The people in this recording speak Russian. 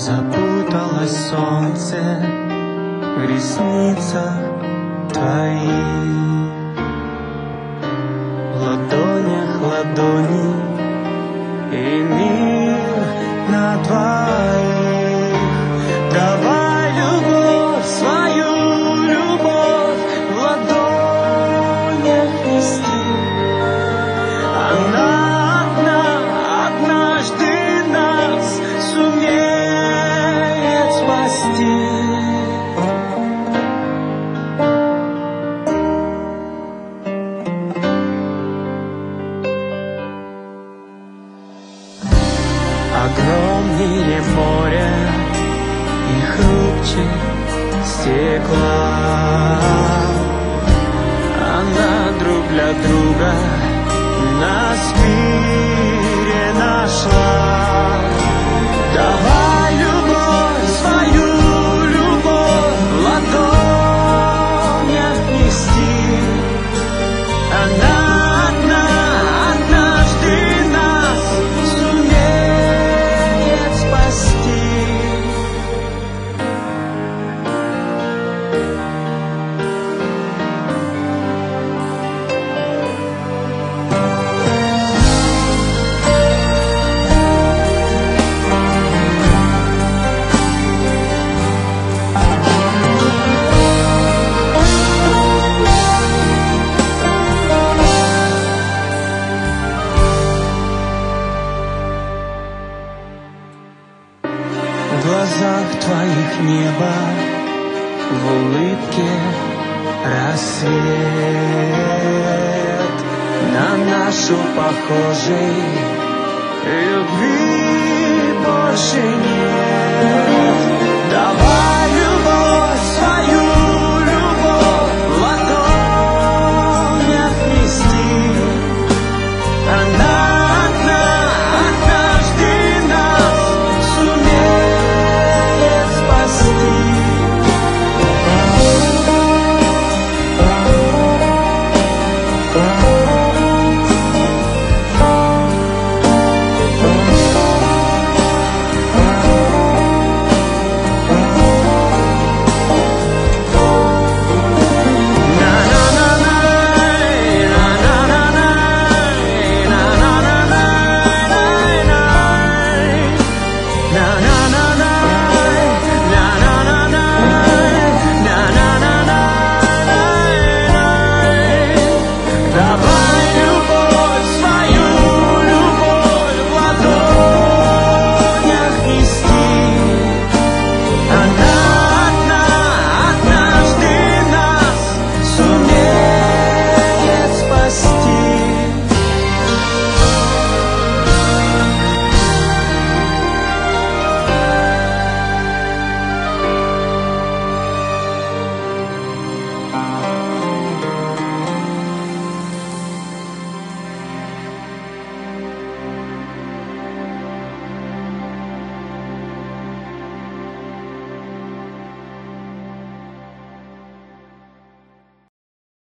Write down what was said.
Запуталось солнце в ресницах твоих, в ладонях ладони и мир на двоих. Давай любовь, свою любовь в ладонях нести. Она одна, однажды нас сумеет спасти. Огромнее море и хрупче стекла, она друг для друга нас в мире нашла. Давай любовь, свою любовь в ладонях нести. Она одна, однажды нас сумеет спасти. В глазах твоих небо, в улыбке рассвет. На нашу похожей любви больше нет. Давай